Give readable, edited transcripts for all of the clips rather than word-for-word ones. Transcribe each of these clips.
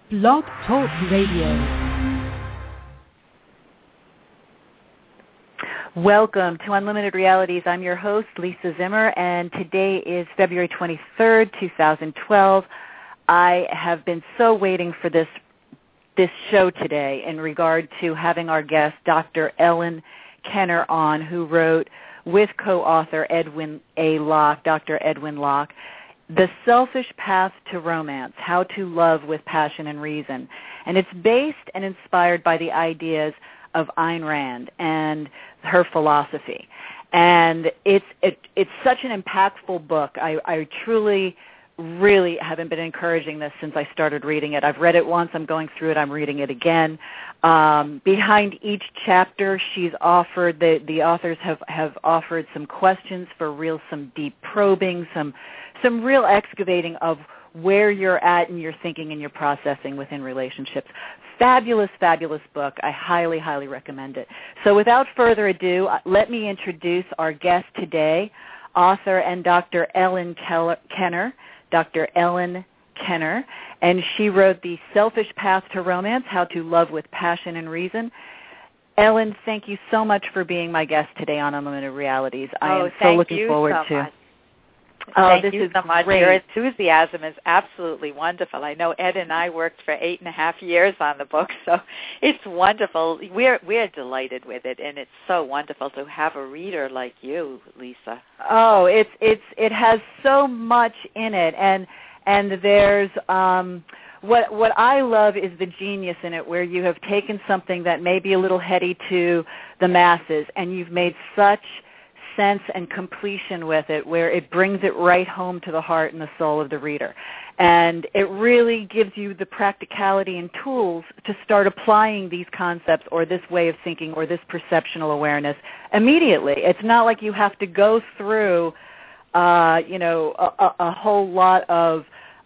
Blog Talk Radio. Welcome to Unlimited Realities. I'm your host, Lisa Zimmer, and today is February 23rd, 2012. I have been so waiting for this show today in regard to having our guest, Dr. Ellen Kenner, on, who wrote with co-author Edwin A. Locke, Dr. Edwin Locke, The Selfish Path to Romance, How to Love with Passion and Reason. And it's based and inspired by the ideas of Ayn Rand and her philosophy. And it's such an impactful book. I truly, really haven't been encouraging this since I started reading it. I've read it once. I'm going through it. I'm reading it again. Behind each chapter, she's offered, the authors have offered some questions for some deep probing, some real excavating of where you're at in your thinking and your processing within relationships. Fabulous, fabulous book. I highly, highly recommend it. So without further ado, let me introduce our guest today, author and Dr. Ellen Kenner, Dr. Ellen Kenner, and she wrote The Selfish Path to Romance, How to Love with Passion and Reason. Ellen, thank you so much for being my guest today on Unlimited Realities. I am so looking forward to it. Thank you so much. Your enthusiasm is absolutely wonderful. I know Ed and I worked for 8.5 years on the book, so it's wonderful. We're delighted with it, and it's so wonderful to have a reader like you, Lisa. Oh, it has so much in it, and there's what I love is the genius in it, where you have taken something that may be a little heady to the masses, and you've made such sense and completion with it, where it brings it right home to the heart and the soul of the reader. And it really gives you the practicality and tools to start applying these concepts or this way of thinking or this perceptual awareness immediately. It's not like you have to go through a whole lot of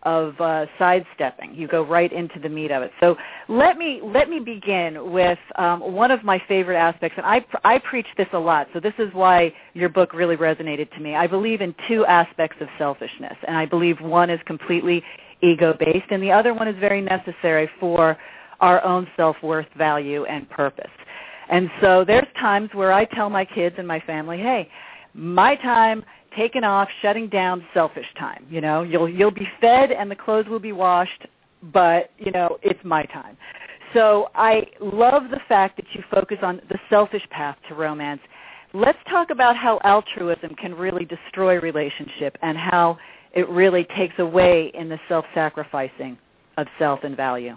sidestepping. You go right into the meat of it. So let me begin with one of my favorite aspects, and I preach this a lot, so this is why your book really resonated to me. I believe in two aspects of selfishness, and I believe one is completely ego-based, and the other one is very necessary for our own self-worth, value, and purpose. And so there's times where I tell my kids and my family, hey, my time taken off, shutting down, selfish time. You'll be fed and the clothes will be washed, but it's my time. So I love the fact that you focus on the selfish path to romance. Let's talk about how altruism can really destroy relationship and how it really takes away in the self-sacrificing of self and value.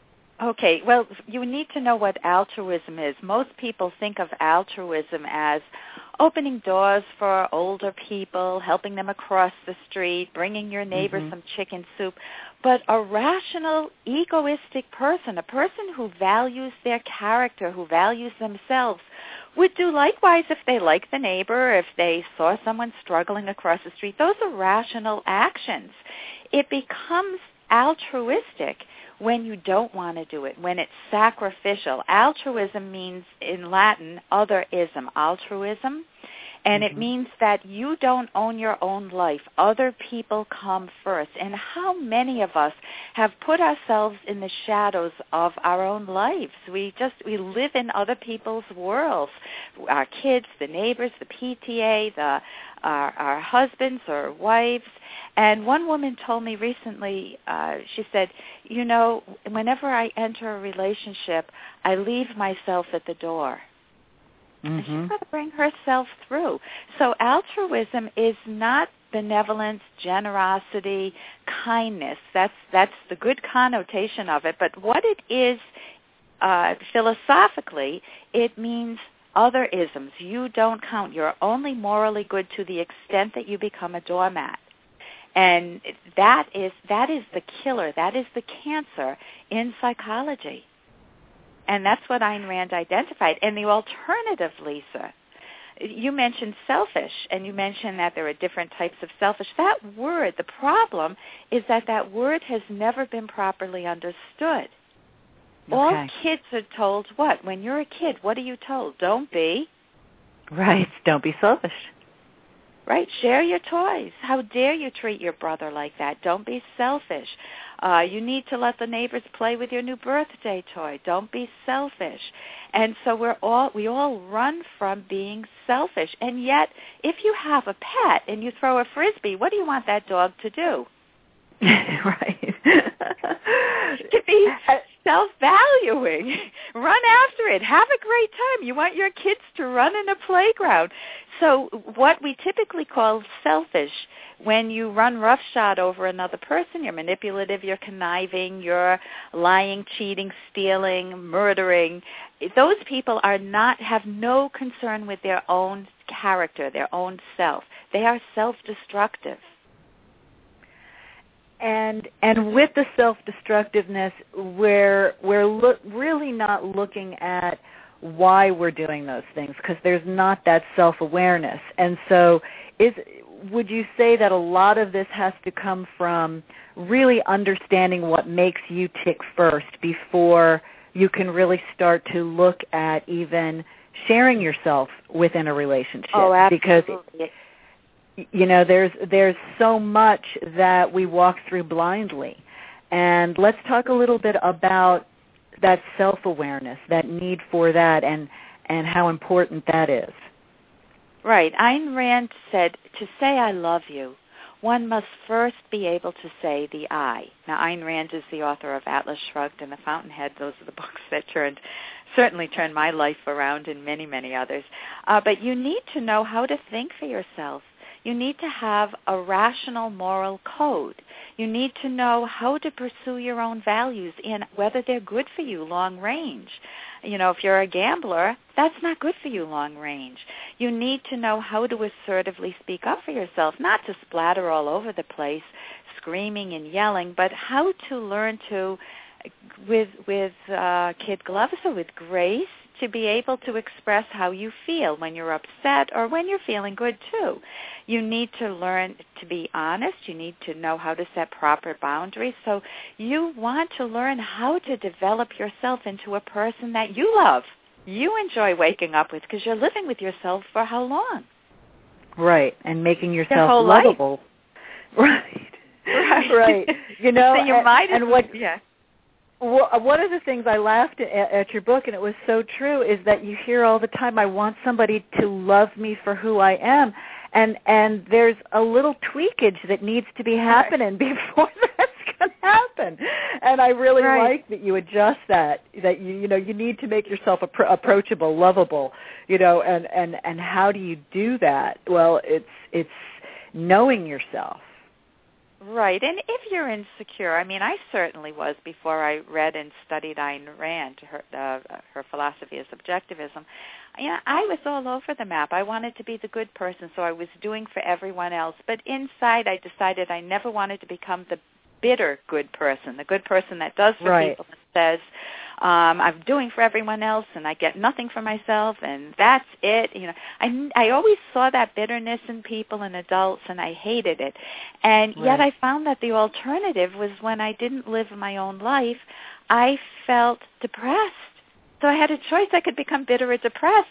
Okay, well, you need to know what altruism is. Most people think of altruism as opening doors for older people, helping them across the street, bringing your neighbor some chicken soup. But a rational, egoistic person, a person who values their character, who values themselves, would do likewise if they liked the neighbor, if they saw someone struggling across the street. Those are rational actions. It becomes altruistic when you don't want to do it, when it's sacrificial. Altruism means, in Latin, otherism, altruism, and it means that you don't own your own life. Other people come first. And how many of us have put ourselves in the shadows of our own lives? We live in other people's worlds, our kids, the neighbors, the PTA, our husbands or wives. And one woman told me recently, she said, whenever I enter a relationship, I leave myself at the door. And she's got to bring herself through. So altruism is not benevolence, generosity, kindness. That's the good connotation of it. But what it is philosophically, it means other isms. You don't count. You're only morally good to the extent that you become a doormat. And that is the killer. That is the cancer in psychology. And that's what Ayn Rand identified. And the alternative, Lisa, you mentioned selfish, and you mentioned that there are different types of selfish. That word, the problem is that word has never been properly understood. Okay. All kids are told what? When you're a kid, what are you told? Don't be. Right. Don't be selfish. Right? Share your toys. How dare you treat your brother like that? Don't be selfish. You need to let the neighbors play with your new birthday toy. Don't be selfish. And so we all run from being selfish. And yet, if you have a pet and you throw a Frisbee, what do you want that dog to do? Right. To be self-valuing. Run after it. Have a great time. You want your kids to run in a playground. So what we typically call selfish, when you run roughshod over another person, you're manipulative, you're conniving, you're lying, cheating, stealing, murdering, those people have no concern with their own character, their own self. They are self-destructive. And with the self-destructiveness, we're really not looking at why we're doing those things, because there's not that self-awareness. And so would you say that a lot of this has to come from really understanding what makes you tick first before you can really start to look at even sharing yourself within a relationship? Oh, absolutely. Because there's so much that we walk through blindly. And let's talk a little bit about that self-awareness, that need for that, and how important that is. Right. Ayn Rand said, to say I love you, one must first be able to say the I. Now, Ayn Rand is the author of Atlas Shrugged and The Fountainhead. Those are the books that certainly turned my life around and many, many others. But you need to know how to think for yourself. You need to have a rational moral code. You need to know how to pursue your own values and whether they're good for you long range. If you're a gambler, that's not good for you long range. You need to know how to assertively speak up for yourself, not to splatter all over the place, screaming and yelling, but how to learn to, with kid gloves or with grace, to be able to express how you feel when you're upset or when you're feeling good too. You need to learn to be honest. You need to know how to set proper boundaries. So you want to learn how to develop yourself into a person that you love, you enjoy waking up with, because you're living with yourself for how long? Right, and making yourself lovable. Life. Right. So you might yeah. One of the things I laughed at your book, and it was so true, is that you hear all the time, I want somebody to love me for who I am. And there's a little tweakage that needs to be happening before that's going to happen. And I really like that you adjust that you need to make yourself approachable, lovable, and how do you do that? Well, it's knowing yourself. Right, and if you're insecure, I certainly was before I read and studied Ayn Rand, her philosophy of subjectivism. I was all over the map. I wanted to be the good person, so I was doing for everyone else. But inside, I decided I never wanted to become the bitter good person, the good person that does for people and says, I'm doing for everyone else and I get nothing for myself and that's it. I always saw that bitterness in people and adults and I hated it. And yet I found that the alternative was when I didn't live my own life, I felt depressed. So I had a choice. I could become bitter or depressed.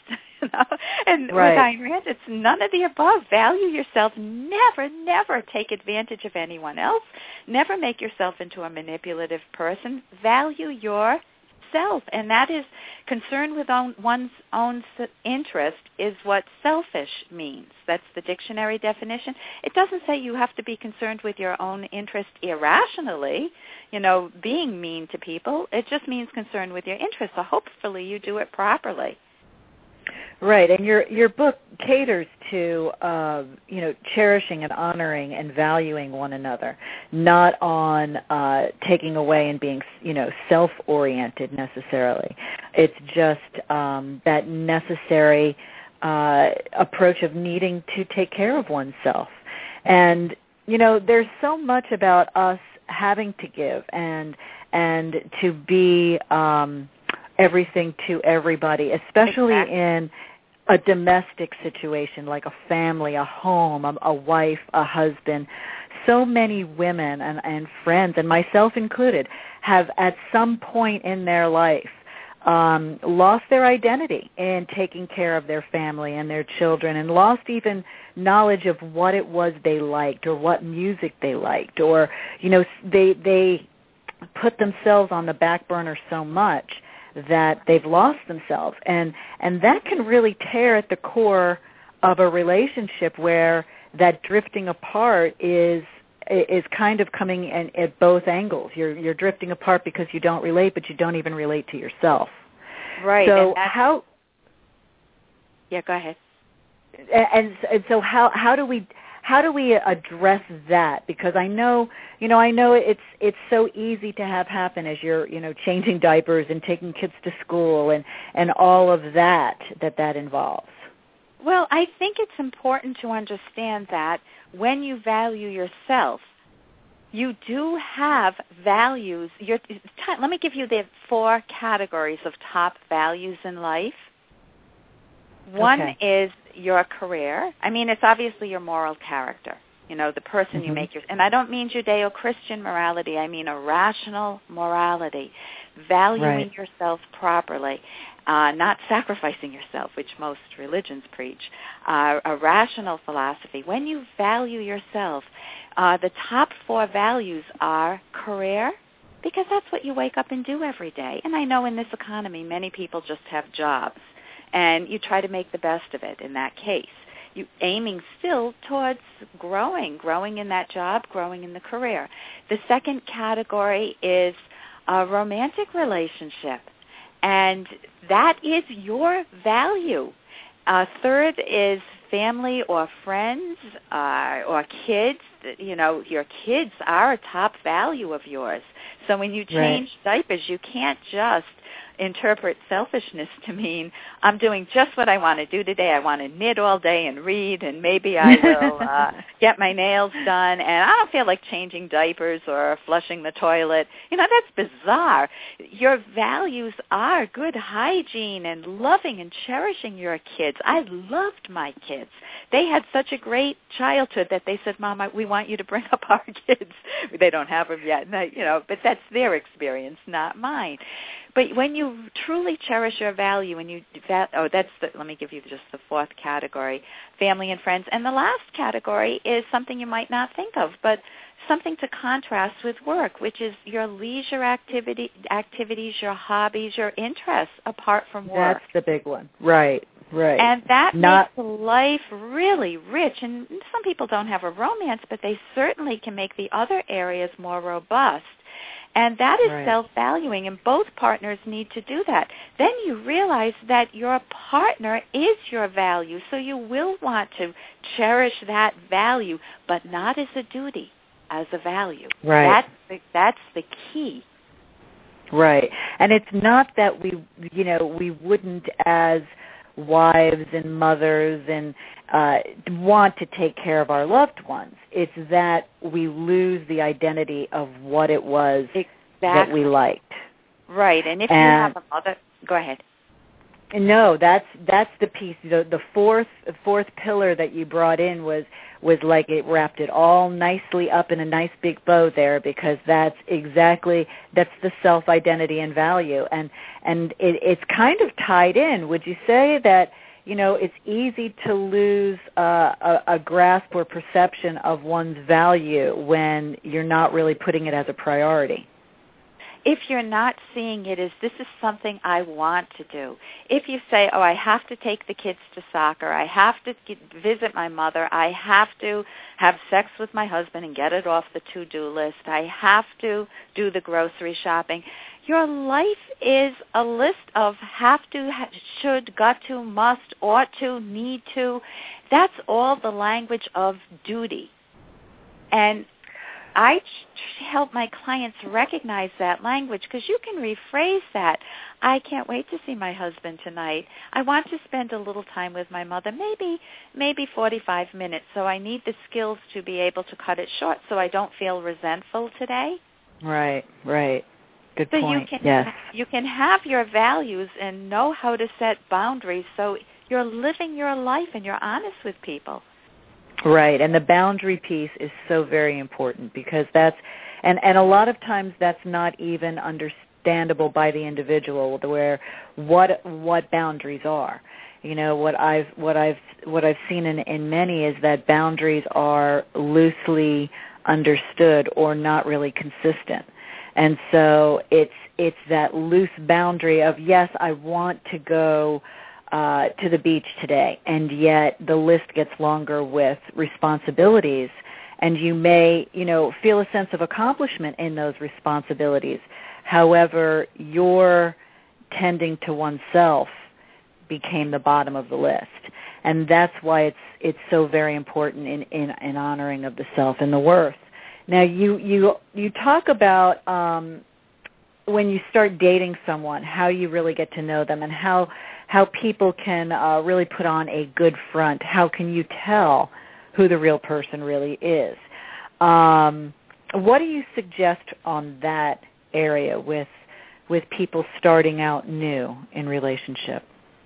And with Ayn Rand, it's none of the above. Value yourself. Never take advantage of anyone else. Never make yourself into a manipulative person. Value yourself. And that is concern with one's own interest is what selfish means. That's the dictionary definition. It doesn't say you have to be concerned with your own interest irrationally, being mean to people. It just means concern with your interest. So hopefully you do it properly. Right, and your book caters to cherishing and honoring and valuing one another, not on taking away and being self-oriented necessarily. It's just that necessary approach of needing to take care of oneself. And there's so much about us having to give and to be everything to everybody, especially in a domestic situation like a family, a home, a wife, a husband. So many women and friends, and myself included, have at some point in their life lost their identity in taking care of their family and their children, and lost even knowledge of what it was they liked or what music they liked, or they put themselves on the back burner so much that they've lost themselves, and that can really tear at the core of a relationship where that drifting apart is kind of coming at both angles. You're drifting apart because you don't relate, but you don't even relate to yourself. Right. So how? Yeah, go ahead. And so how do we address that? Because I know it's so easy to have happen as you're changing diapers and taking kids to school and all of that involves. Well, I think it's important to understand that when you value yourself, you do have values. Let me give you the 4 categories of top values in life. One is your career. I mean, it's obviously your moral character, the person you make and I don't mean Judeo-Christian morality. I mean a rational morality, valuing yourself properly. Not sacrificing yourself, which most religions preach, a rational philosophy. When you value yourself, the top 4 values are career, because that's what you wake up and do every day. And I know in this economy, many people just have jobs, and you try to make the best of it in that case. You aiming still towards growing in that job, growing in the career. The second category is a romantic relationship. And that is your value. Third is family or friends or kids. Your kids are a top value of yours. So when you change diapers, you can't just interpret selfishness to mean I'm doing just what I want to do today. I want to knit all day and read, and maybe I will get my nails done, and I don't feel like changing diapers or flushing the toilet. That's bizarre. Your values are good hygiene and loving and cherishing your kids. I loved my kids. They had such a great childhood that they said, Mom, we want you to bring up our kids. They don't have them yet, but that's their experience, not mine. But when you truly cherish your value, let me give you just the 4th category, family and friends. And the last category is something you might not think of, but something to contrast with work, which is your leisure activities, your hobbies, your interests apart from work. That's the big one. Right. And that makes life really rich. And some people don't have a romance, but they certainly can make the other areas more robust. And that is self-valuing, and both partners need to do that. Then you realize that your partner is your value, so you will want to cherish that value, but not as a duty, as a value. Right. That's the key. Right. And it's not that we wouldn't as wives and mothers and want to take care of our loved ones. It's that we lose the identity of what it was that we liked. Right. And if you have a mother, go ahead. No, that's the piece. The fourth pillar that you brought in was like it wrapped it all nicely up in a nice big bow there, because that's the self-identity and value, and it's kind of tied in. Would you say that it's easy to lose a grasp or perception of one's value when you're not really putting it as a priority? If you're not seeing it as this is something I want to do. If you say, I have to take the kids to soccer, I have to visit my mother, I have to have sex with my husband and get it off the to-do list, I have to do the grocery shopping. Your life is a list of have to, should, got to, must, ought to, need to. That's all the language of duty. And I help my clients recognize that language, because you can rephrase that. I can't wait to see my husband tonight. I want to spend a little time with my mother, maybe 45 minutes, so I need the skills to be able to cut it short so I don't feel resentful today. Right. Good so point. You can have your values and know how to set boundaries so you're living your life and you're honest with people. Right, and the boundary piece is so very important, because that's, and a lot of times that's not even understandable by the individual, where what boundaries are. What I've seen in many is that boundaries are loosely understood or not really consistent. And so it's that loose boundary of, yes, I want to go to the beach today, and yet the list gets longer with responsibilities, and you may, feel a sense of accomplishment in those responsibilities. However, your tending to oneself became the bottom of the list. And that's why it's so very important in honoring of the self and the worth. Now, you talk about when you start dating someone, how you really get to know them, and how people can really put on a good front. How can you tell who the real person really is? What do you suggest on that area with people starting out new in relationship?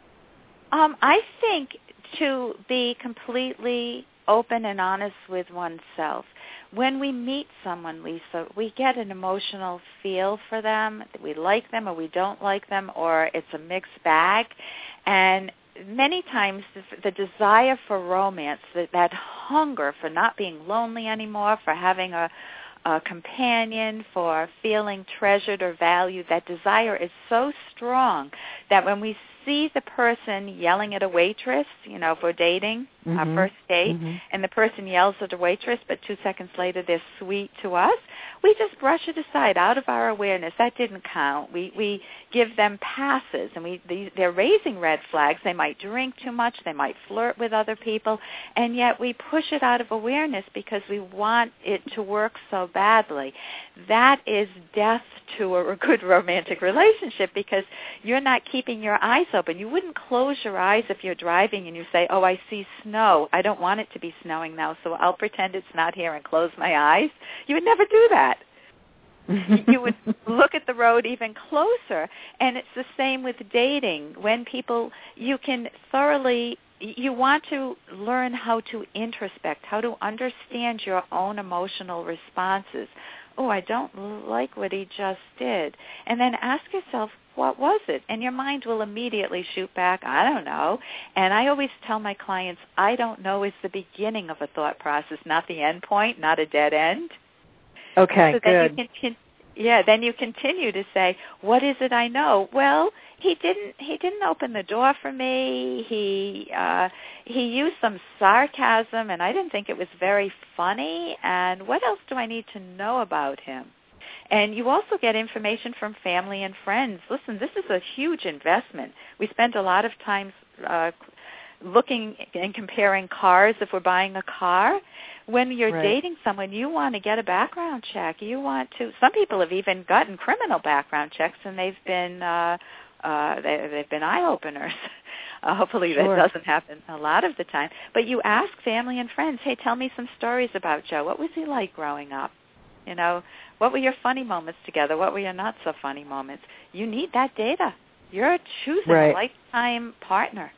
I think to be completely open and honest with oneself. When we meet someone, Lisa, we get an emotional feel for them, that we like them or we don't like them, or it's a mixed bag. And many times the desire for romance, that hunger for not being lonely anymore, for having a companion, for feeling treasured or valued, that desire is so strong that when we see the person yelling at a waitress, if we're dating, our first date, and the person yells at a waitress, but 2 seconds later they're sweet to us, we just brush it aside out of our awareness. That didn't count. We give them passes, and they're raising red flags. They might drink too much. They might flirt with other people, and yet we push it out of awareness because we want it to work so badly. That is death to a good romantic relationship, because you're not keeping your eyes open. You wouldn't close your eyes if you're driving and you say, oh, I see snow. I don't want it to be snowing now, so I'll pretend it's not here and close my eyes. You would never do that. You would look at the road even closer. And it's the same with dating. When people, you want to learn how to introspect, how to understand your own emotional responses. Oh, I don't like what he just did. And then ask yourself, what was it? And your mind will immediately shoot back, I don't know. And I always tell my clients, I don't know is the beginning of a thought process, not the end point, not a dead end. Okay, so good. Then you continue to say, what is it I know? Well, he didn't open the door for me. He used some sarcasm, and I didn't think it was very funny. And what else do I need to know about him? And you also get information from family and friends. Listen, this is a huge investment. We spend a lot of time looking and comparing cars if we're buying a car. When you're dating someone, you want to get a background check. You want to. Some people have even gotten criminal background checks, and they've been eye openers. Hopefully that doesn't happen a lot of the time. But you ask family and friends, hey, tell me some stories about Joe. What was he like growing up? What were your funny moments together? What were your not so funny moments? You need that data. You're choosing a lifetime partner.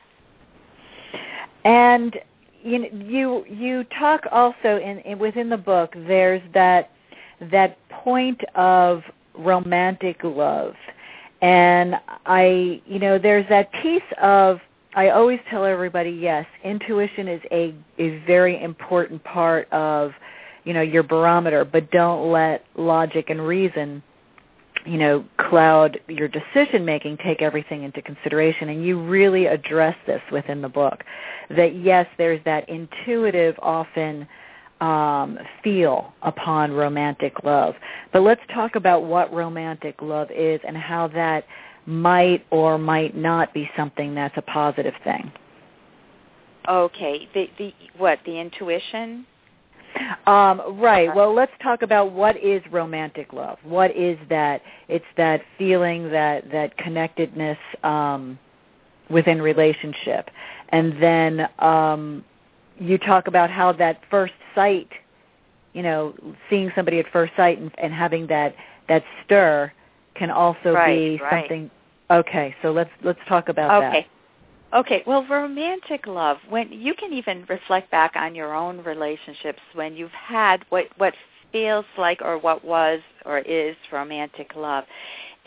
And you talk also within the book. There's that point of romantic love, and there's that piece of. I always tell everybody, yes, intuition is a very important part of your barometer, but don't let logic and reason cloud your decision making. Take everything into consideration, and you really address this within the book. That yes, there's that intuitive, often feel upon romantic love. But let's talk about what romantic love is and how that might or might not be something that's a positive thing. Okay, the intuition? Right. Well, let's talk about what is romantic love. What is that? It's that feeling, that connectedness within relationship. And then you talk about how that first sight, seeing somebody at first sight and having that stir can also be something. Okay, so let's talk about that. Okay, well, romantic love, when you can even reflect back on your own relationships when you've had what feels like or what was or is romantic love.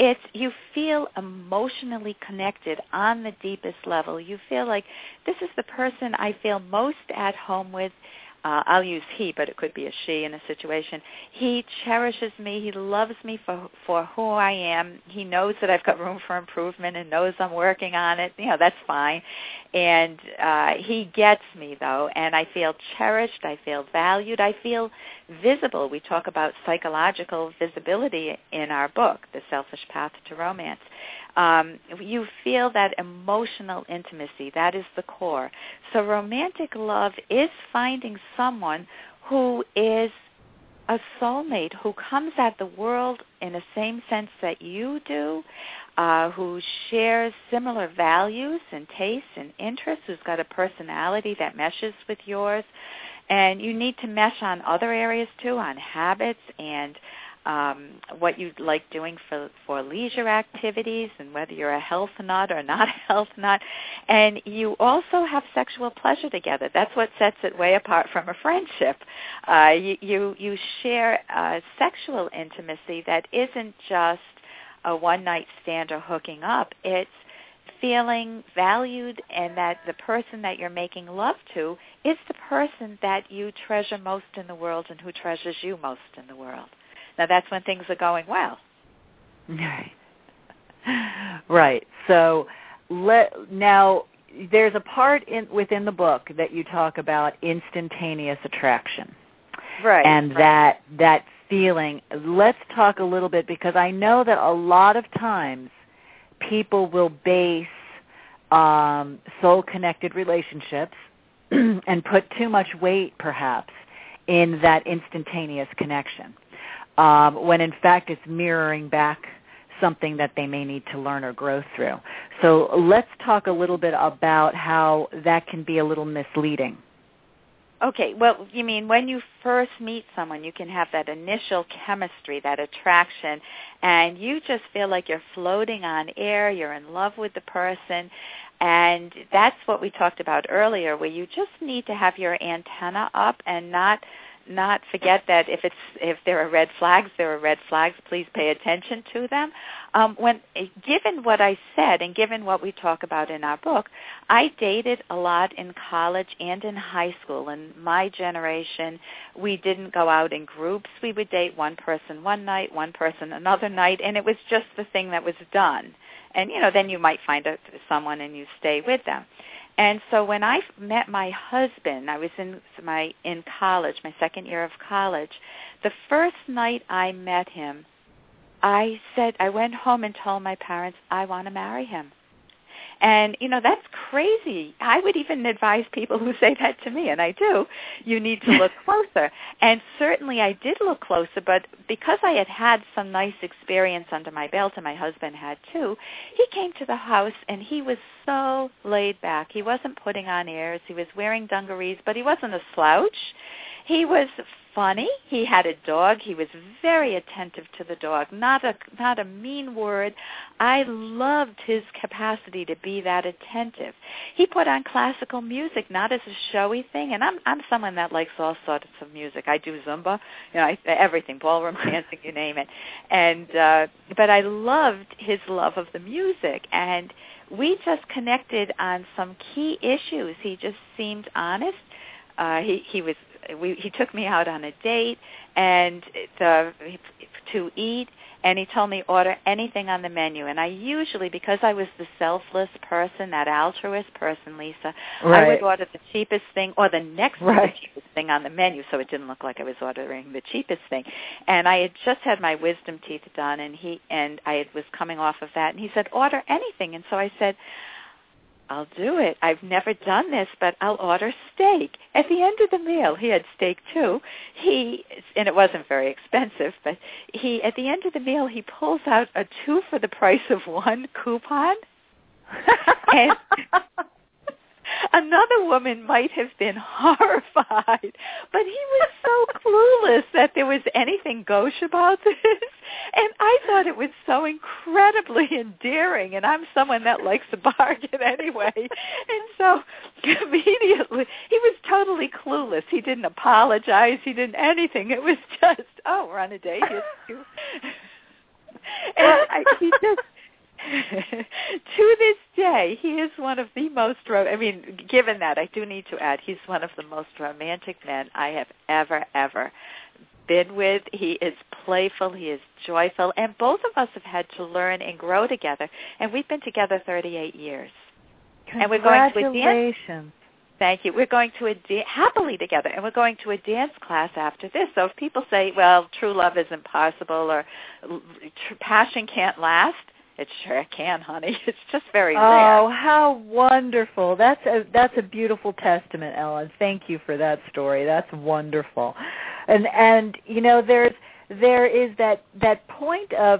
you feel emotionally connected on the deepest level. You feel like this is the person I feel most at home with. I'll use he, but it could be a she in a situation. He cherishes me. He loves me for who I am. He knows that I've got room for improvement and knows I'm working on it. That's fine. And he gets me, though, and I feel cherished. I feel valued. I feel visible. We talk about psychological visibility in our book, The Selfish Path to Romance. You feel that emotional intimacy. That is the core. So romantic love is finding someone who is a soulmate, who comes at the world in the same sense that you do, who shares similar values and tastes and interests, who's got a personality that meshes with yours. And you need to mesh on other areas, too, on habits and what you like doing for leisure activities, and whether you're a health nut or not a health nut. And you also have sexual pleasure together. That's what sets it way apart from a friendship. You share sexual intimacy that isn't just a one-night stand or hooking up. It's feeling valued, and that the person that you're making love to is the person that you treasure most in the world and who treasures you most in the world. Now, that's when things are going well. Right. So now there's a part within the book that you talk about instantaneous attraction. Right. And that feeling. Let's talk a little bit, because I know that a lot of times people will base soul-connected relationships and put too much weight, perhaps, in that instantaneous connection, when in fact it's mirroring back something that they may need to learn or grow through. So let's talk a little bit about how that can be a little misleading. Okay, well, you mean when you first meet someone, you can have that initial chemistry, that attraction, and you just feel like you're floating on air, you're in love with the person, and that's what we talked about earlier, where you just need to have your antenna up and not forget that if there are red flags, there are red flags. Please pay attention to them. Given what I said and given what we talk about in our book, I dated a lot in college and in high school. In my generation, we didn't go out in groups. We would date one person one night, one person another night, and it was just the thing that was done. And, then you might find someone and you stay with them. And so when I met my husband, I was in college, my second year of college. The first night I met him, I went home and told my parents, I want to marry him. And, that's crazy. I would even advise people who say that to me, and I do, you need to look closer. And certainly I did look closer, but because I had had some nice experience under my belt, and my husband had too, he came to the house and he was so laid back. He wasn't putting on airs. He was wearing dungarees, but he wasn't a slouch. He was funny. He had a dog. He was very attentive to the dog. Not a mean word. I loved his capacity to be that attentive. He put on classical music, not as a showy thing. And I'm someone that likes all sorts of music. I do Zumba, everything, ballroom dancing, you name it. And but I loved his love of the music, and we just connected on some key issues. He just seemed honest. He took me out on a date and to eat, and he told me order anything on the menu. And I usually, because I was the selfless person, that altruist person, Lisa, right, I would order the cheapest thing or the next to the cheapest thing on the menu, so it didn't look like I was ordering the cheapest thing. And I had just had my wisdom teeth done, and I was coming off of that, and he said, order anything. And so I said, I'll do it. I've never done this, but I'll order steak. At the end of the meal, he had steak too. And it wasn't very expensive, but at the end of the meal, he pulls out a 2 for the price of 1 coupon. And another woman might have been horrified, but he was so clueless that there was anything gauche about this. And I thought it was so incredibly endearing, and I'm someone that likes a bargain anyway. And so immediately, he was totally clueless. He didn't apologize. He didn't anything. It was just, we're on a date. He just, to this day, he is one of the most, given that, I do need to add, he's one of the most romantic men I have ever been with. He is playful, he is joyful, and both of us have had to learn and grow together, and we've been together 38 years. Congratulations. Thank you. We're going to happily together, and we're going to a dance class after this. So if people say, well, true love is impossible or passion can't last, it sure can, honey. It's just very rare. Oh, how wonderful. That's a beautiful testament, Ellen. Thank you for that story. That's wonderful. And there is that point of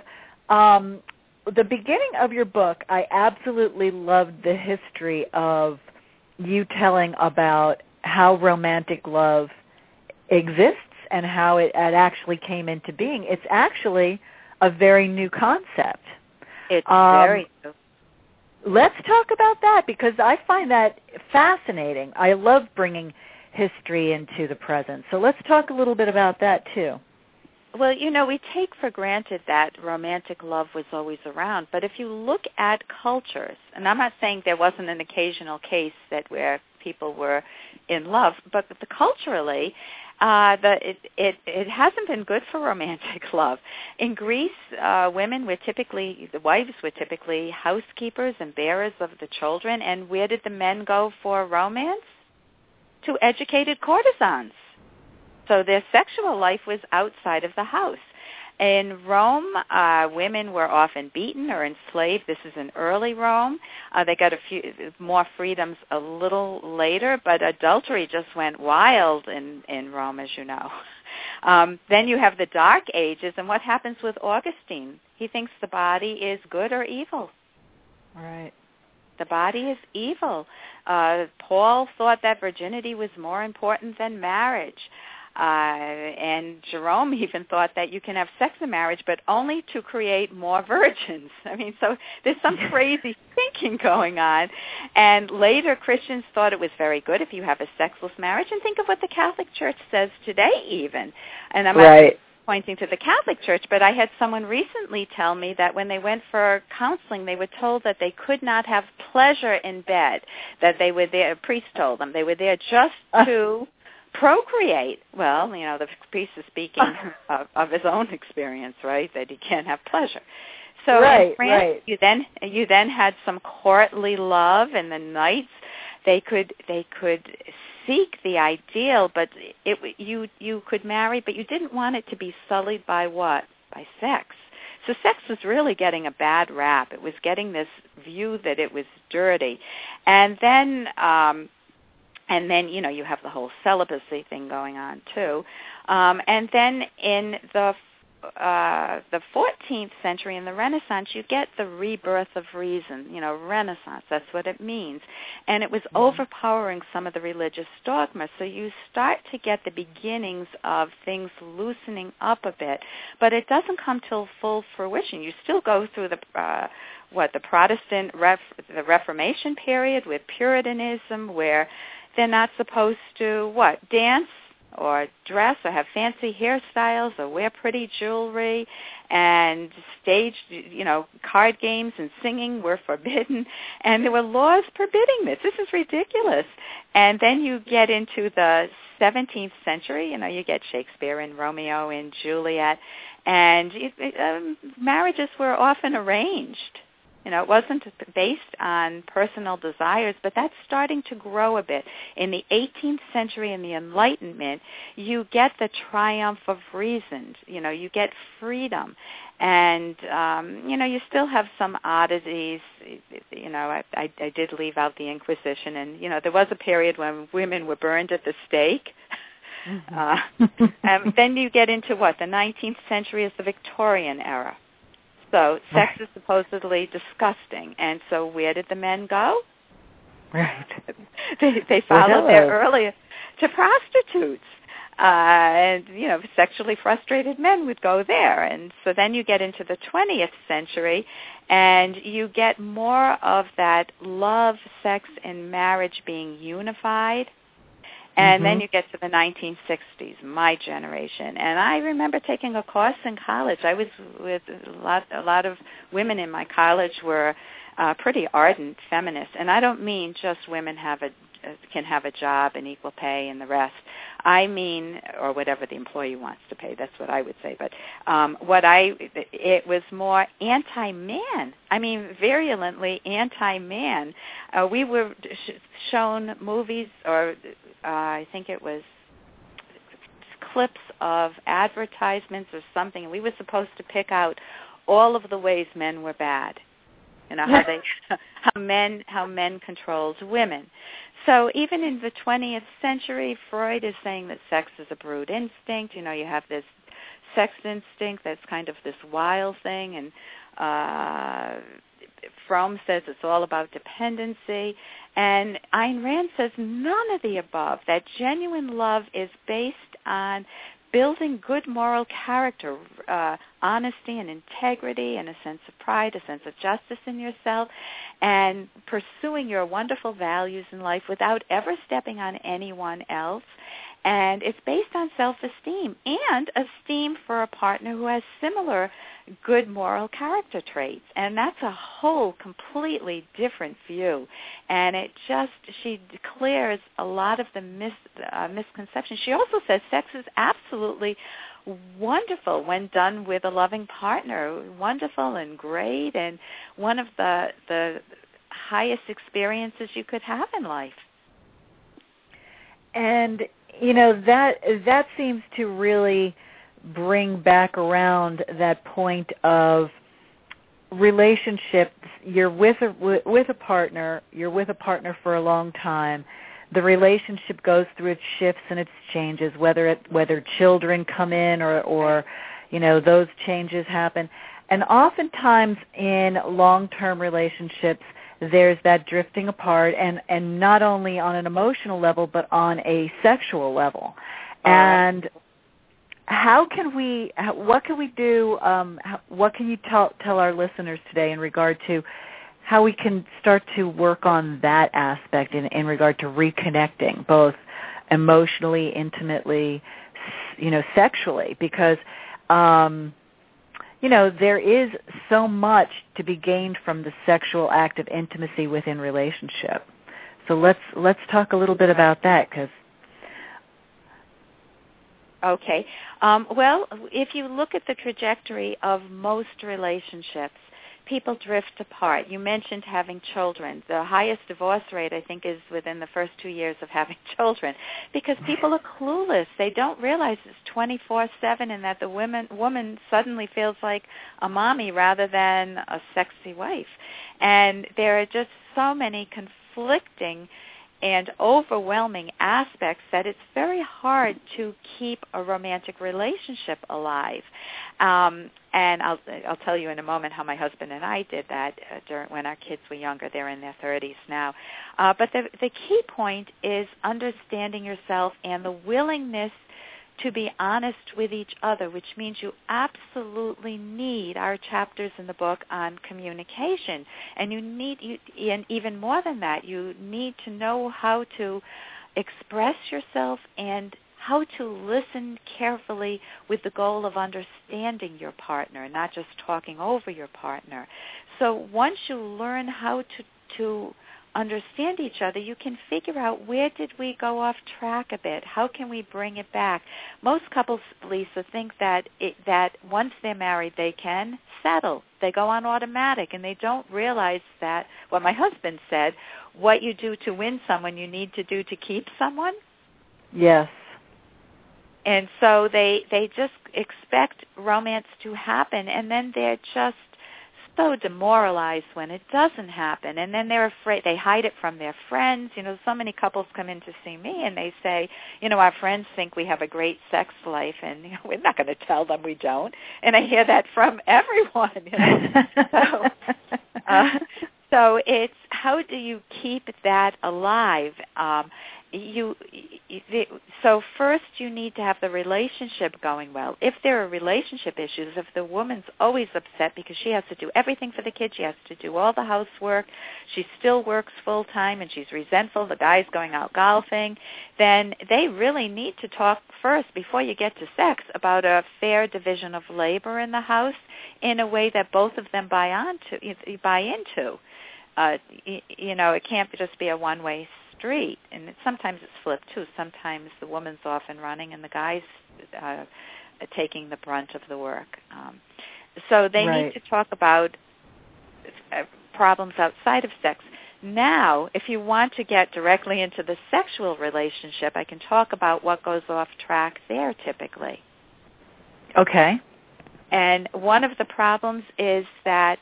the beginning of your book. I absolutely loved the history of you telling about how romantic love exists and how it actually came into being. It's actually a very new concept. It's very new. Let's talk about that, because I find that fascinating. I love bringing history into the present. So let's talk a little bit about that too. Well, we take for granted that romantic love was always around, but if you look at cultures, and I'm not saying there wasn't an occasional case where people were in love, but culturally, it hasn't been good for romantic love. In Greece, the wives were typically housekeepers and bearers of the children, and where did the men go for romance? To educated courtesans. So their sexual life was outside of the house. In Rome, women were often beaten or enslaved. This is in early Rome. They got a few more freedoms a little later, but adultery just went wild in Rome, as you know. Then you have the Dark Ages, and what happens with Augustine? He thinks the body is good or evil. Right. The body is evil. Paul thought that virginity was more important than marriage. And Jerome even thought that you can have sex in marriage, but only to create more virgins. So there's some crazy thinking going on. And later Christians thought it was very good if you have a sexless marriage. And think of what the Catholic Church says today even. And I'm not pointing to the Catholic Church, but I had someone recently tell me that when they went for counseling, they were told that they could not have pleasure in bed, that they were there, a priest told them, they were there just to procreate. Well, the priest is speaking of his own experience, right? That he can't have pleasure. So in France, you then had some courtly love, and the knights they could seek the ideal, but you could marry, but you didn't want it to be sullied by what? By sex. So sex was really getting a bad rap. It was getting this view that it was dirty, and then you have the whole celibacy thing going on too. And then in the 14th century, in the Renaissance, you get the rebirth of reason. Renaissance, that's what it means. And it was overpowering some of the religious dogma. So you start to get the beginnings of things loosening up a bit. But it doesn't come till full fruition. You still go through the Protestant, the Reformation period with Puritanism, where they're not supposed to, dance or dress or have fancy hairstyles or wear pretty jewelry, and stage, card games and singing were forbidden, and there were laws forbidding this. This is ridiculous. And then you get into the 17th century, you get Shakespeare and Romeo and Juliet, and marriages were often arranged. It wasn't based on personal desires, but that's starting to grow a bit. In the 18th century and the Enlightenment, you get the triumph of reason. You get freedom. And, you still have some oddities. I did leave out the Inquisition, and, there was a period when women were burned at the stake. And then you get into the 19th century is the Victorian era. So sex is supposedly disgusting. And so where did the men go? Right. They followed their earlier to prostitutes. And, sexually frustrated men would go there. And so then you get into the 20th century, and you get more of that love, sex, and marriage being unified. And then you get to the 1960s, my generation. And I remember taking a course in college. I was with a lot of women in my college were pretty ardent feminists. And I don't mean just women can have a job and equal pay and the rest. I mean, or whatever the employee wants to pay. That's what I would say. But it was more anti-man. I mean, virulently anti-man. We were shown movies, or I think it was clips of advertisements or something. We were supposed to pick out all of the ways men were bad. You know, how men controls women. So even in the 20th century, Freud is saying that sex is a brute instinct. You know, you have this sex instinct that's kind of this wild thing, and Fromm says it's all about dependency. And Ayn Rand says none of the above, that genuine love is based on building good moral character, honesty and integrity and a sense of pride, a sense of justice in yourself, and pursuing your wonderful values in life without ever stepping on anyone else. And it's based on self-esteem and esteem for a partner who has similar good moral character traits. And that's a whole completely different view. And she declares a lot of the misconceptions. She also says sex is absolutely wonderful when done with a loving partner, wonderful and great, and one of the highest experiences you could have in life. And you know, that seems to really bring back around that point of relationships. You're with a partner. You're with a partner for a long time. The relationship goes through its shifts and its changes, whether children come in or you know, those changes happen. And oftentimes in long-term relationships, there's that drifting apart, and not only on an emotional level, but on a sexual level. And what can we do, what can you tell our listeners today in regard to how we can start to work on that aspect in regard to reconnecting, both emotionally, intimately, you know, sexually? Because you know, there is so much to be gained from the sexual act of intimacy within relationship. So let's talk a little bit about that. Okay. Well, if you look at the trajectory of most relationships, people drift apart. You mentioned having children. The highest divorce rate, I think, is within the first 2 years of having children, because people are clueless. They don't realize it's 24/7 and that the woman suddenly feels like a mommy rather than a sexy wife. And there are just so many conflicting and overwhelming aspects that it's very hard to keep a romantic relationship alive. And I'll tell you in a moment how my husband and I did that when our kids were younger. They're in their 30s now. But the key point is understanding yourself and the willingness to be honest with each other, which means you absolutely need our chapters in the book on communication. And and even more than that, you need to know how to express yourself and how to listen carefully with the goal of understanding your partner, not just talking over your partner. So once you learn how to understand each other, you can figure out where did we go off track a bit. How can we bring it back? Most couples, Lisa, think that once they're married, they can settle. They go on automatic, and they don't realize that what my husband said, what you do to win someone, you need to do to keep someone. Yes. And so they just expect romance to happen, and then they're just so demoralized when it doesn't happen, and then they're afraid. They hide it from their friends. You know, so many couples come in to see me, and they say, you know, our friends think we have a great sex life, and you know, we're not going to tell them we don't. And I hear that from everyone. You know? So it's how do you keep that alive? So first you need to have the relationship going well. If there are relationship issues, if the woman's always upset because she has to do everything for the kids, she has to do all the housework, she still works full-time and she's resentful, the guy's going out golfing, then they really need to talk first before you get to sex about a fair division of labor in the house in a way that both of them buy into. It can't just be a one-way street, and sometimes it's flipped too. Sometimes the woman's off and running and the guy's taking the brunt of the work. So they need to talk about problems outside of sex. Now, if you want to get directly into the sexual relationship, I can talk about what goes off track there typically. Okay. And one of the problems is that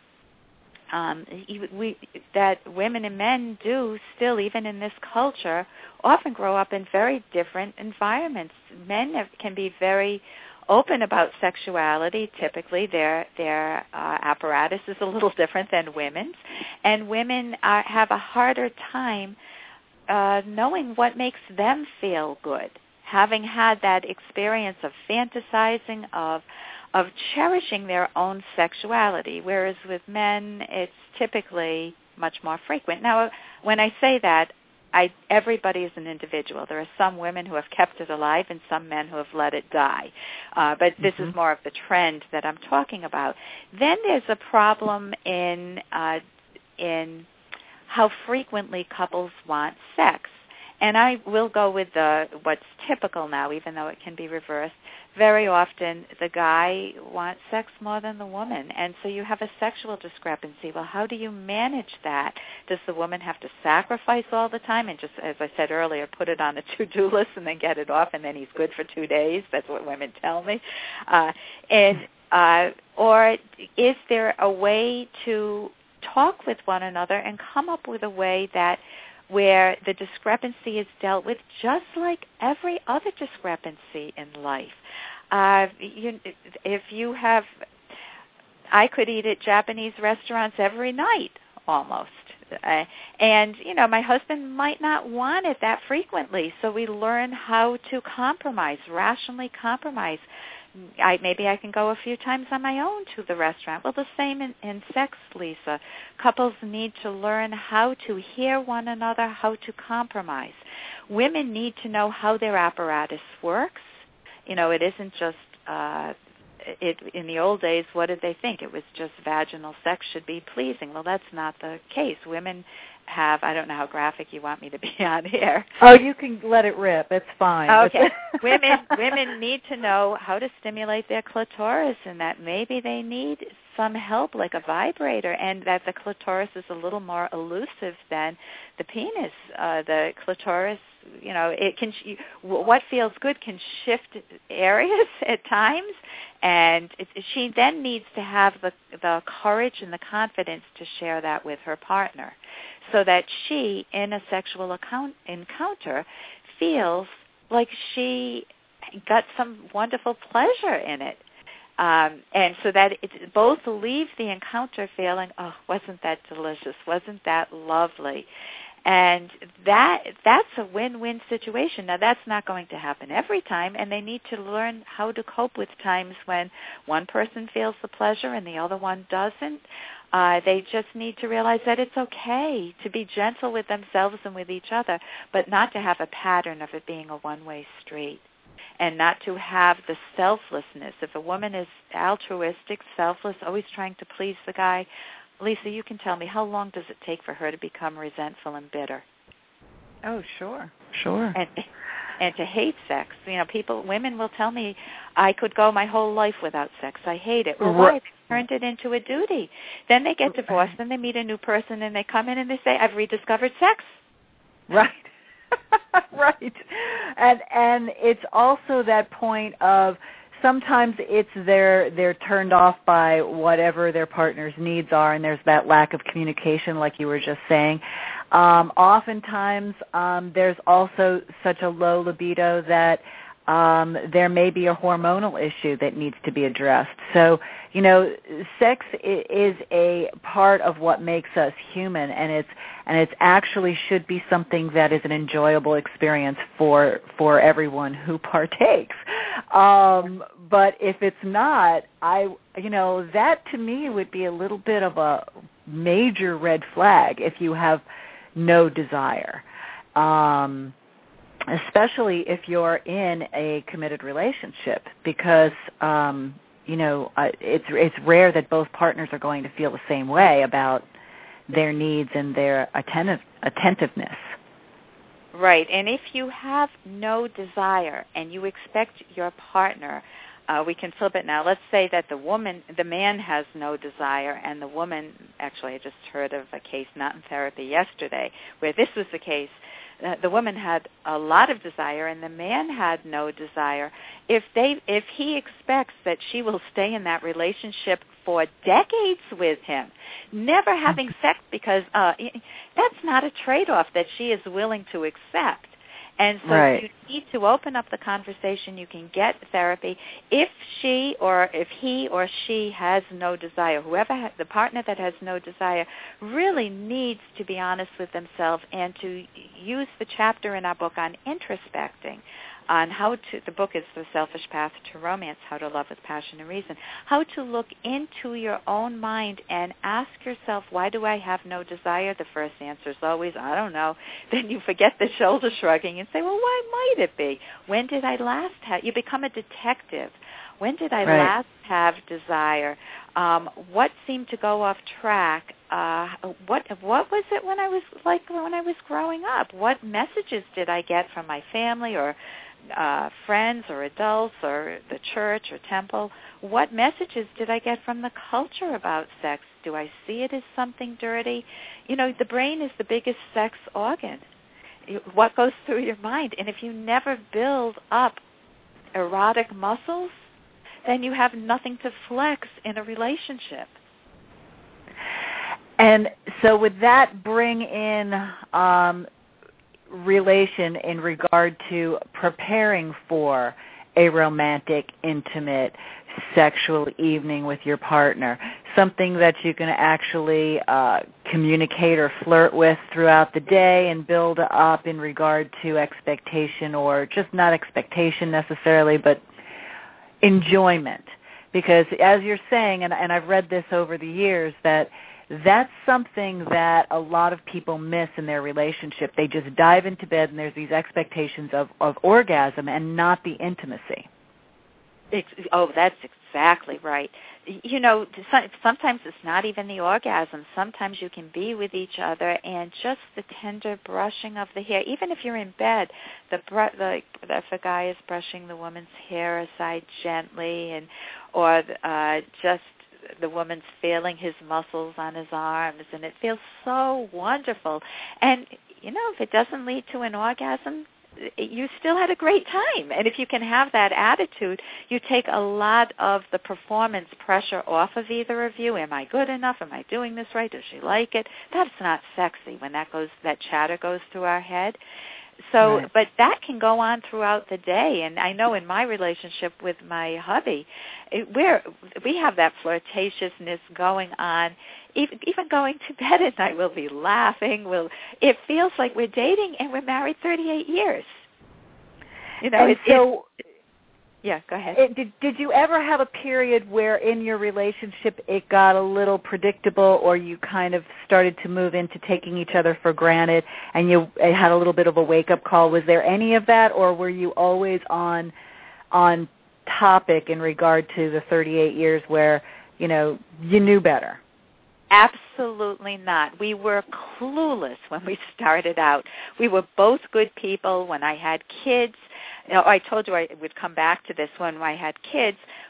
that women and men do still, even in this culture, often grow up in very different environments. Men can be very open about sexuality. Typically, their apparatus is a little different than women's, and women have a harder time knowing what makes them feel good, having had that experience of fantasizing, of cherishing their own sexuality, whereas with men it's typically much more frequent. Now, when I say that, everybody is an individual. There are some women who have kept it alive and some men who have let it die. But this is more of the trend that I'm talking about. Then there's a problem in how frequently couples want sex. And I will go with what's typical now, even though it can be reversed. Very often the guy wants sex more than the woman, and so you have a sexual discrepancy. Well, how do you manage that? Does the woman have to sacrifice all the time and just, as I said earlier, put it on a to-do list and then get it off and then he's good for 2 days? That's what women tell me. Or is there a way to talk with one another and come up with a way where the discrepancy is dealt with just like every other discrepancy in life? I could eat at Japanese restaurants every night almost. And, my husband might not want it that frequently, so we learn how to compromise, rationally compromise. Maybe I can go a few times on my own to the restaurant. Well, the same in sex, Lisa. Couples need to learn how to hear one another, how to compromise. Women need to know how their apparatus works. It isn't just, in the old days, what did they think? It was just vaginal sex should be pleasing. Well, that's not the case. Women have, I don't know how graphic you want me to be on here. Oh, you can let it rip. It's fine. Okay. Women need to know how to stimulate their clitoris, and that maybe they need some help like a vibrator, and that the clitoris is a little more elusive than the penis. The clitoris, it can, what feels good can shift areas at times, and she then needs to have the courage and the confidence to share that with her partner, so that she, in a sexual encounter, feels like she got some wonderful pleasure in it. And so that both leave the encounter feeling, oh, wasn't that delicious? Wasn't that lovely? And that's a win-win situation. Now, that's not going to happen every time, and they need to learn how to cope with times when one person feels the pleasure and the other one doesn't. They just need to realize that it's okay to be gentle with themselves and with each other, but not to have a pattern of it being a one-way street, and not to have the selflessness. If a woman is altruistic, selfless, always trying to please the guy, Lisa, you can tell me, how long does it take for her to become resentful and bitter? Oh, sure. And to hate sex. Women will tell me, I could go my whole life without sex. I hate it. Well, why? They turned it into a duty. Then they get divorced, then they meet a new person, and they come in and they say, I've rediscovered sex. Right. Right. And it's also that point of sometimes they're turned off by whatever their partner's needs are, and there's that lack of communication like you were just saying. Oftentimes there's also such a low libido that there may be a hormonal issue that needs to be addressed. So, sex is a part of what makes us human, and it's actually should be something that is an enjoyable experience for everyone who partakes. But if it's not, that to me would be a little bit of a major red flag if you have no desire. Especially if you're in a committed relationship, because it's rare that both partners are going to feel the same way about their needs and their attentiveness. Right, and if you have no desire and you expect your partner, we can flip it now. Let's say that the man has no desire, and the woman. Actually, I just heard of a case, not in therapy yesterday, where this was the case. The woman had a lot of desire and the man had no desire. If he expects that she will stay in that relationship for decades with him, never having sex, because that's not a trade-off that she is willing to accept. And so right. You need to open up the conversation. You can get therapy. If he or she has no desire, the partner that has no desire really needs to be honest with themselves and to use the chapter in our book on introspecting, on the book is The Selfish Path to Romance, How to Love with Passion and Reason, how to look into your own mind and ask yourself, why do I have no desire? The first answer is always, I don't know. Then you forget the shoulder shrugging and say, well, why might it be? When did I last have? You become a detective. When did I last have desire? What seemed to go off track? What was it when I was growing up? What messages did I get from my family or friends or adults or the church or temple? What messages did I get from the culture about sex? Do I see it as something dirty? The brain is the biggest sex organ. What goes through your mind? And if you never build up erotic muscles, then you have nothing to flex in a relationship. And so would that bring in relation in regard to preparing for a romantic, intimate, sexual evening with your partner, something that you can actually communicate or flirt with throughout the day and build up in regard to expectation, or just not expectation necessarily, but enjoyment? Because as you're saying, and I've read this over the years, that's something that a lot of people miss in their relationship. They just dive into bed and there's these expectations of orgasm and not the intimacy. That's exactly right. Sometimes it's not even the orgasm. Sometimes you can be with each other and just the tender brushing of the hair. Even if you're in bed, if a guy is brushing the woman's hair aside gently, or just the woman's feeling his muscles on his arms, and it feels so wonderful. And, if it doesn't lead to an orgasm, you still had a great time. And if you can have that attitude, you take a lot of the performance pressure off of either of you. Am I good enough? Am I doing this right? Does she like it? That's not sexy when that chatter goes through our head. So, right. But that can go on throughout the day. And I know in my relationship with my hubby, we have that flirtatiousness going on. Even going to bed at night, we'll be laughing. It feels like we're dating and we're married 38 years. Yeah, go ahead. Did you ever have a period where in your relationship it got a little predictable, or you kind of started to move into taking each other for granted and you had a little bit of a wake-up call? Was there any of that, or were you always on topic in regard to the 38 years where, you knew better? Absolutely not. We were clueless when we started out. We were both good people. When I had kids, I told you I would come back to this. When I had kids,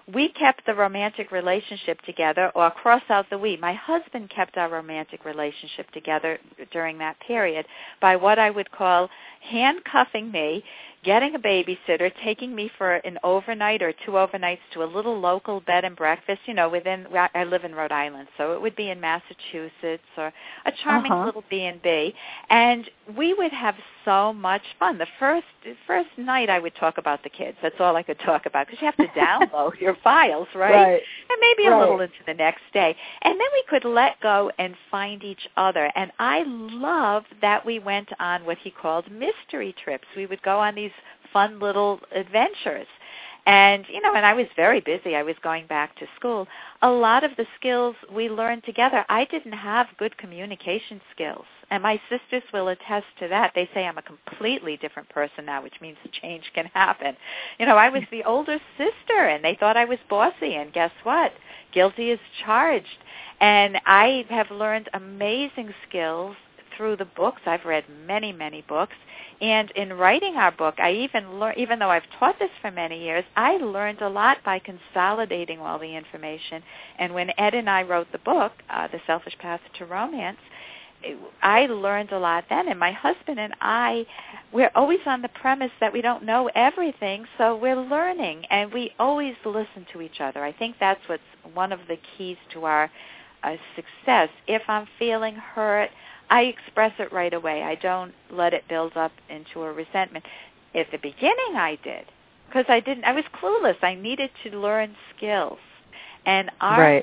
we kept the romantic relationship together, or cross out the we. My husband kept our romantic relationship together during that period by what I would call handcuffing me, getting a babysitter, taking me for an overnight or 2 overnights to a little local bed and breakfast, I live in Rhode Island, so it would be in Massachusetts, or a charming little B&B, and we would have so much fun. The first night I would talk about the kids. That's all I could talk about, because you have to download your files, right? And maybe a little into the next day. And then we could let go and find each other. And I loved that we went on what he called mystery trips. We would go on these fun little adventures. And, and I was very busy. I was going back to school. A lot of the skills we learned together, I didn't have good communication skills. And my sisters will attest to that. They say I'm a completely different person now, which means change can happen. I was the older sister, and they thought I was bossy. And guess what? Guilty as charged. And I have learned amazing skills through the books. I've read many, many books. And in writing our book, I even learned, even though I've taught this for many years, I learned a lot by consolidating all the information. And when Ed and I wrote the book, The Selfish Path to Romance, I learned a lot then. And my husband and I, we're always on the premise that we don't know everything, so we're learning, and we always listen to each other. I think that's what's one of the keys to our success. If I'm feeling hurt, I express it right away. I don't let it build up into a resentment. At the beginning I did, because I was clueless. I needed to learn skills. And armed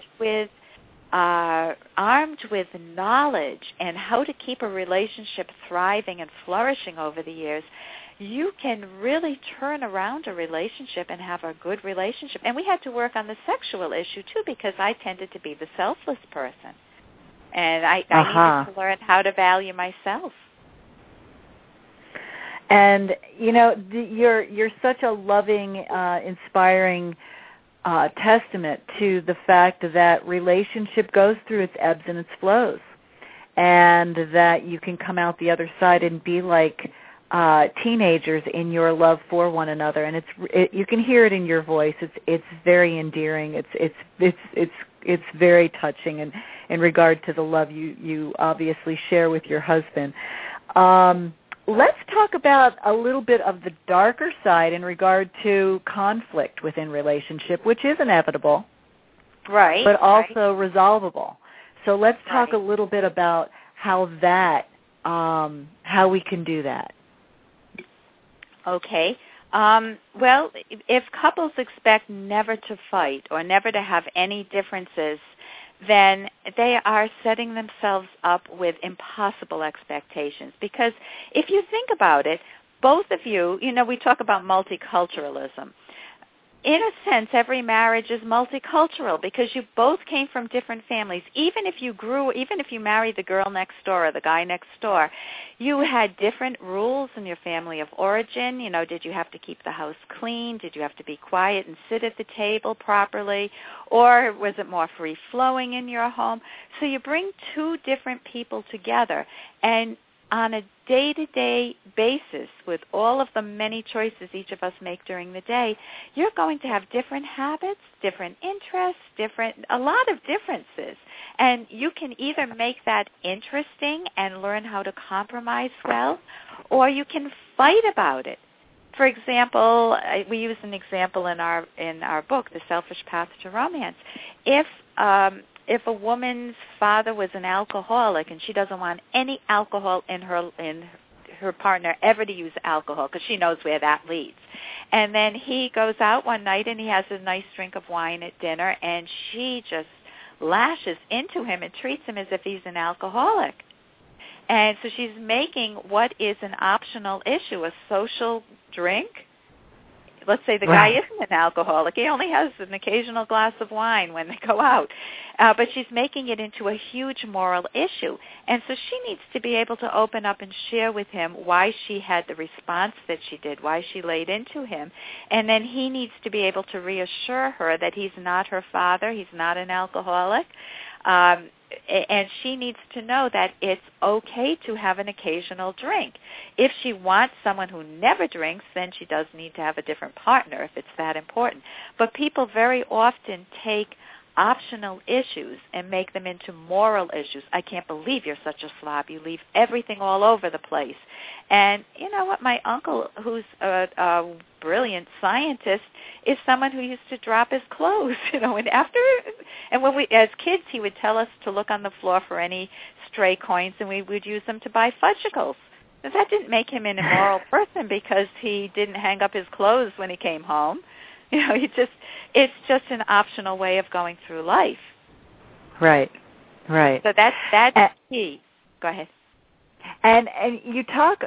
with knowledge and how to keep a relationship thriving and flourishing over the years, you can really turn around a relationship and have a good relationship. And we had to work on the sexual issue, too, because I tended to be the selfless person. And I needed to learn how to value myself. And, you're such a loving, inspiring testament to the fact that relationship goes through its ebbs and its flows, and that you can come out the other side and be like teenagers in your love for one another. And you can hear it in your voice. It's very endearing. It's very touching in regard to the love you obviously share with your husband. Let's talk about a little bit of the darker side in regard to conflict within relationship, which is inevitable, right? But also resolvable. So let's talk a little bit about how we can do that. Okay. Well, if couples expect never to fight or never to have any differences, then they are setting themselves up with impossible expectations. Because if you think about it, both of you, we talk about multiculturalism. In a sense, every marriage is multicultural because you both came from different families. Even if you married the girl next door or the guy next door, you had different rules in your family of origin. Did you have to keep the house clean? Did you have to be quiet and sit at the table properly? Or was it more free-flowing in your home? So you bring two different people together, and on a day-to-day basis, with all of the many choices each of us make during the day, you're going to have different habits, different interests, a lot of differences. And you can either make that interesting and learn how to compromise well, or you can fight about it. For example, we use an example in our book, The Selfish Path to Romance. If a woman's father was an alcoholic and she doesn't want any alcohol in her partner ever to use alcohol because she knows where that leads, and then he goes out one night and he has a nice drink of wine at dinner, and she just lashes into him and treats him as if he's an alcoholic. And so she's making what is an optional issue, a social drink. Let's say the guy isn't an alcoholic. He only has an occasional glass of wine when they go out. But she's making it into a huge moral issue. And so she needs to be able to open up and share with him why she had the response that she did, why she laid into him. And then he needs to be able to reassure her that he's not her father, he's not an alcoholic. and she needs to know that it's okay to have an occasional drink. If she wants someone who never drinks, then she does need to have a different partner if it's that important. But people very often take optional issues and make them into moral issues. I can't believe you're such a slob. You leave everything all over the place. And you know what? My uncle, who's a brilliant scientist, is someone who used to drop his clothes, and when we, as kids, he would tell us to look on the floor for any stray coins, and we would use them to buy fudgicles. But that didn't make him an immoral person because he didn't hang up his clothes when he came home. It's just an optional way of going through life. Right. So that's key. Go ahead. And you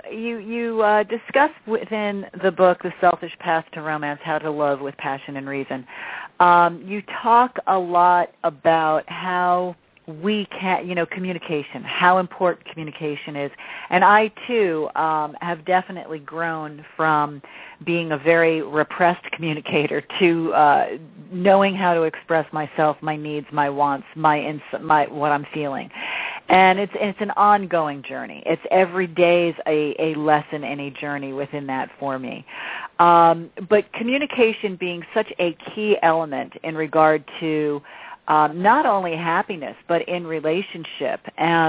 discuss within the book, The Selfish Path to Romance, How to Love with Passion and Reason. You talk a lot about how we can, communication, how important communication is. And I, too, have definitely grown from being a very repressed communicator to knowing how to express myself, my needs, my wants, my what I'm feeling. And it's an ongoing journey. It's every day is a lesson and a journey within that for me. But communication being such a key element in regard to not only happiness, but in relationship.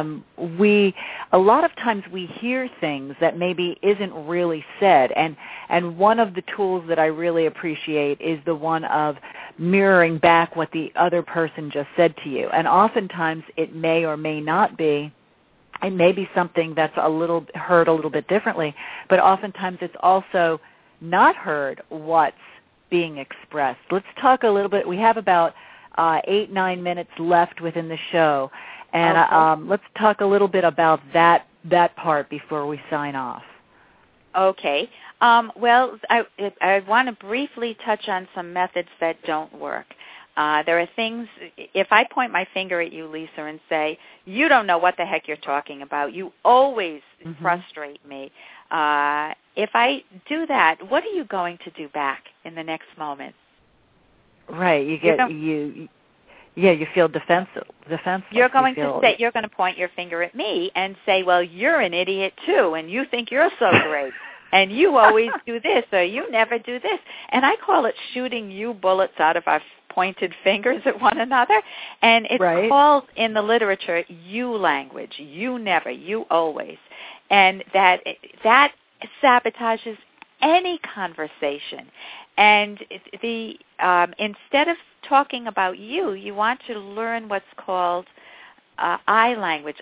A lot of times we hear things that maybe isn't really said. And one of the tools that I really appreciate is the one of mirroring back what the other person just said to you. And oftentimes it may or may not be. It may be something that's heard a little bit differently, but oftentimes it's also not heard what's being expressed. Let's talk a little bit. We have about 8-9 minutes left within the show, and okay. Let's talk a little bit about that part before we sign off. Okay. Well, I want to briefly touch on some methods that don't work. There are things, if I point my finger at you, Lisa, and say, you don't know what the heck you're talking about, you always frustrate me. If I do that, what are you going to do back in the next moment? Right, you feel defensive. You're going to point your finger at me and say, well, you're an idiot too, and you think you're so great, and you always do this, or you never do this. And I call it shooting you bullets out of our pointed fingers at one another, and it's called in the literature you language, you never, you always. And that sabotages any conversation. And instead of talking about you, you want to learn what's called I language.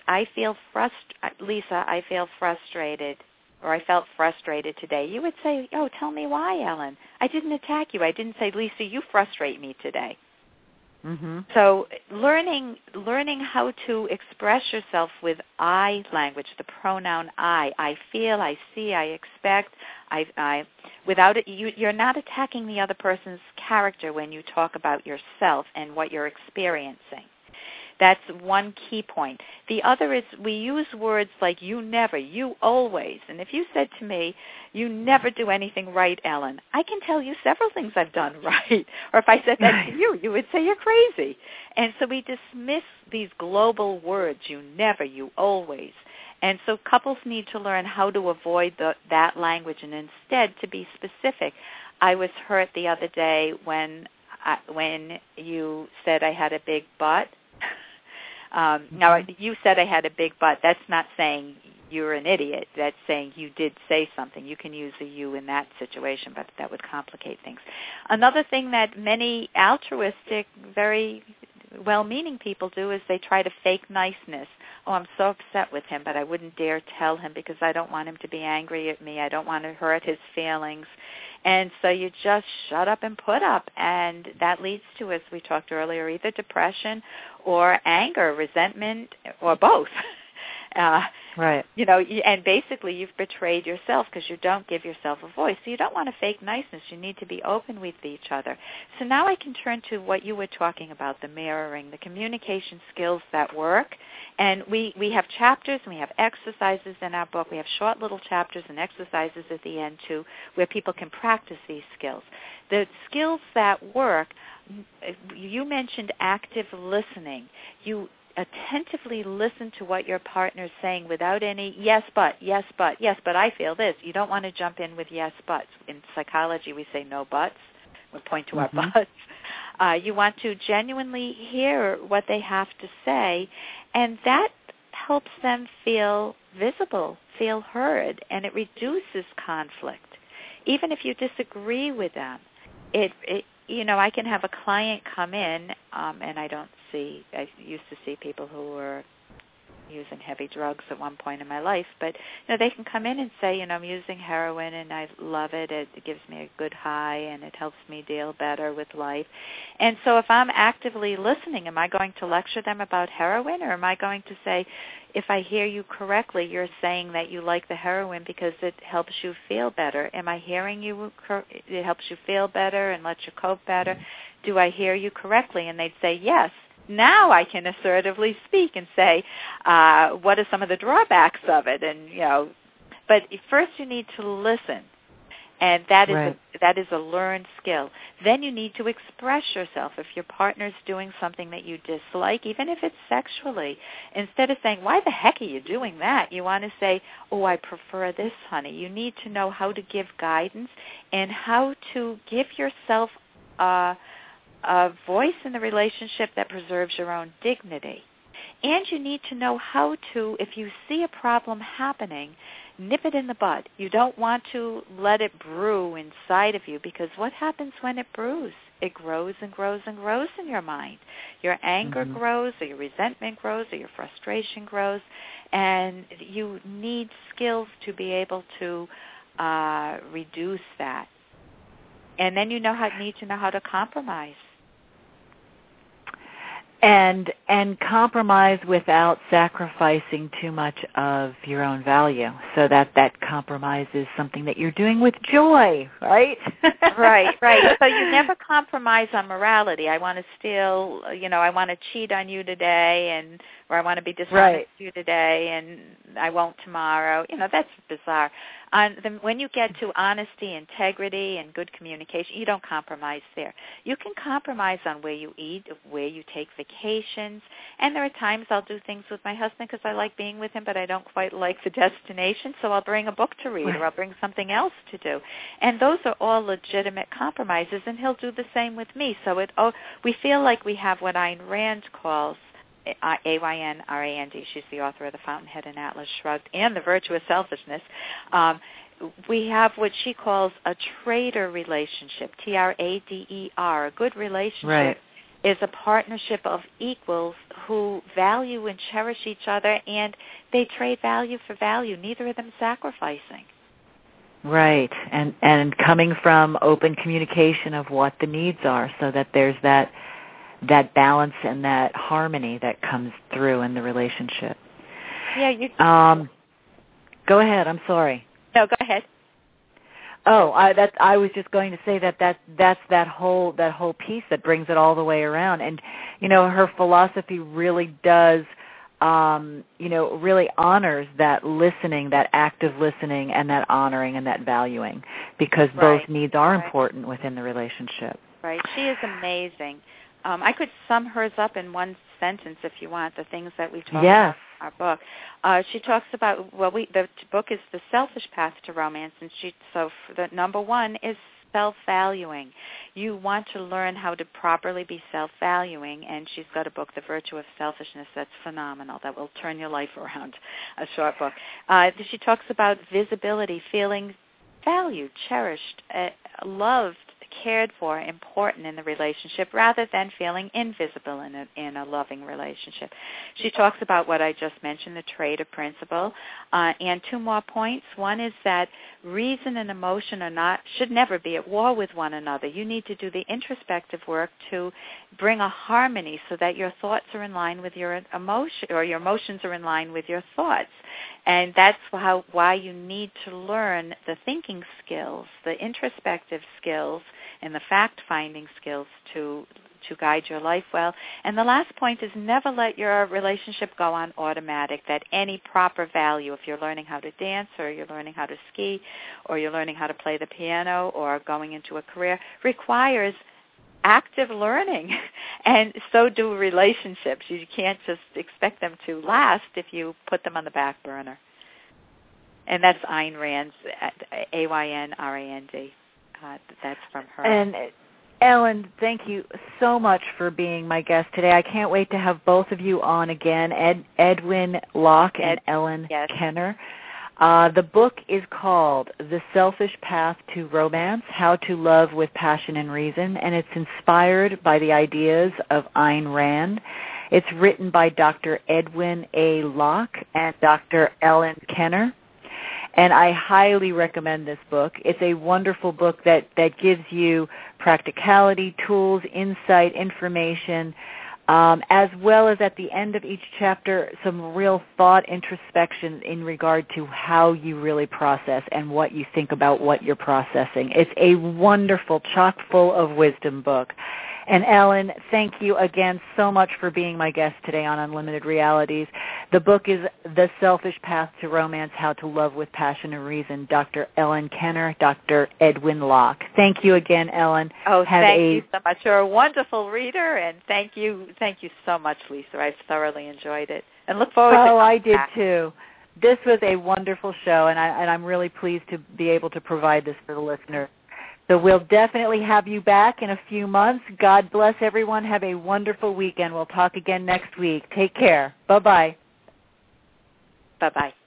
Lisa, I feel frustrated, or I felt frustrated today. You would say, oh, tell me why, Ellen. I didn't attack you. I didn't say, Lisa, you frustrate me today. Mm-hmm. So learning how to express yourself with I language, the pronoun I feel, I see, I expect, without it, you're not attacking the other person's character when you talk about yourself and what you're experiencing. That's one key point. The other is we use words like you never, you always. And if you said to me, you never do anything right, Ellen, I can tell you several things I've done right. Or if I said that to you, you would say you're crazy. And so we dismiss these global words, you never, you always. And so couples need to learn how to avoid that language and instead to be specific. I was hurt the other day when you said I had a big butt. Now, you said I had a big butt. That's not saying you're an idiot. That's saying you did say something. You can use a you in that situation, but that would complicate things. Another thing that many altruistic, very well-meaning people do is they try to fake niceness. Oh, I'm so upset with him, but I wouldn't dare tell him because I don't want him to be angry at me. I don't want to hurt his feelings. And so you just shut up and put up, and that leads to, as we talked earlier, either depression or anger, resentment, or both. Right. And basically you've betrayed yourself because you don't give yourself a voice. So you don't want to fake niceness. You need to be open with each other. So now I can turn to what you were talking about, the mirroring, the communication skills that work. And we have chapters and we have exercises in our book. We have short little chapters and exercises at the end, too, where people can practice these skills. The skills that work, you mentioned active listening. attentively listen to what your partner is saying without any yes, but I feel this. You don't want to jump in with yes, buts. In psychology, we say no buts. We point to our butts. You want to genuinely hear what they have to say, and that helps them feel visible, feel heard, and it reduces conflict. Even if you disagree with them, I can have a client come in, and I used to see people who were using heavy drugs at one point in my life, but they can come in and say, I'm using heroin and I love it. It gives me a good high and it helps me deal better with life. And so if I'm actively listening, am I going to lecture them about heroin, or am I going to say, if I hear you correctly, you're saying that you like the heroin because it helps you feel better. Am I hearing you? It helps you feel better and lets you cope better. Do I hear you correctly? And they'd say yes. Now I can assertively speak and say, what are some of the drawbacks of it? And but first you need to listen, and that is a learned skill. Then you need to express yourself. If your partner's doing something that you dislike, even if it's sexually, instead of saying, "Why the heck are you doing that?" you want to say, "Oh, I prefer this, honey." You need to know how to give guidance and how to give yourself a voice in the relationship that preserves your own dignity. And you need to know how to, if you see a problem happening, nip it in the bud. You don't want to let it brew inside of you, because what happens when it brews? It grows and grows and grows in your mind. Your anger grows, or your resentment grows, or your frustration grows, and you need skills to be able to reduce that. And then you need to know how to compromise. And compromise without sacrificing too much of your own value, so that compromise is something that you're doing with joy, right? Right. So you never compromise on morality. I want to steal, I want to cheat on you today, or I want to be dishonest to you today, and I won't tomorrow. That's bizarre. When you get to honesty, integrity, and good communication, you don't compromise there. You can compromise on where you eat, where you take vacations, and there are times I'll do things with my husband because I like being with him, but I don't quite like the destination, so I'll bring a book to read, or I'll bring something else to do. And those are all legitimate compromises, and he'll do the same with me. So we feel like we have what Ayn Rand calls Ayn-Rand. She's the author of The Fountainhead and Atlas Shrugged and The Virtue of Selfishness. We have what she calls a trader relationship, Trader. A good relationship is a partnership of equals who value and cherish each other, and they trade value for value, neither of them sacrificing. Right, and coming from open communication of what the needs are, so that there's that balance and that harmony that comes through in the relationship. Yeah, go ahead. I'm sorry. No, go ahead. Oh, I was just going to say that's that whole piece that brings it all the way around. And her philosophy really does, really honors that listening, that active listening, and that honoring and that valuing, because both needs are important within the relationship. Right. She is amazing. I could sum hers up in one sentence if you want, the things that we talk about in our book. She talks about, the book is The Selfish Path to Romance, and the number one is self-valuing. You want to learn how to properly be self-valuing, and she's got a book, The Virtue of Selfishness, that's phenomenal. That will turn your life around, a short book. She talks about visibility, feeling valued, cherished, loved, cared for, important in the relationship, rather than feeling invisible in a loving relationship. She talks about what I just mentioned, the trader principle, and two more points. One is that reason and emotion should never be at war with one another. You need to do the introspective work to bring a harmony so that your thoughts are in line with your emotion, or your emotions are in line with your thoughts. And that's why you need to learn the thinking skills, the introspective skills, and the fact-finding skills to guide your life well. And the last point is never let your relationship go on automatic, that any proper value, if you're learning how to dance, or you're learning how to ski, or you're learning how to play the piano, or going into a career, requires active learning, and so do relationships. You can't just expect them to last if you put them on the back burner. And that's Ayn Rand's, Ayn-Rand. That's from her. And Ellen, thank you so much for being my guest today. I can't wait to have both of you on again, Edwin Locke and Ellen Kenner. The book is called The Selfish Path to Romance, How to Love with Passion and Reason, and it's inspired by the ideas of Ayn Rand. It's written by Dr. Edwin A. Locke and Dr. Ellen Kenner, and I highly recommend this book. It's a wonderful book that gives you practicality, tools, insight, information, as well as at the end of each chapter, some real thought introspection in regard to how you really process and what you think about what you're processing. It's a wonderful, chock full of wisdom book. And Ellen, thank you again so much for being my guest today on Unlimited Realities. The book is The Selfish Path to Romance, How to Love with Passion and Reason, Dr. Ellen Kenner, Dr. Edwin Locke. Thank you again, Ellen. Oh, thank you so much. You're a wonderful reader, and thank you so much, Lisa. I've thoroughly enjoyed it, and look forward to I did back. too. This was a wonderful show, and I'm really pleased to be able to provide this for the listener. So we'll definitely have you back in a few months. God bless everyone. Have a wonderful weekend. We'll talk again next week. Take care. Bye-bye. Bye-bye.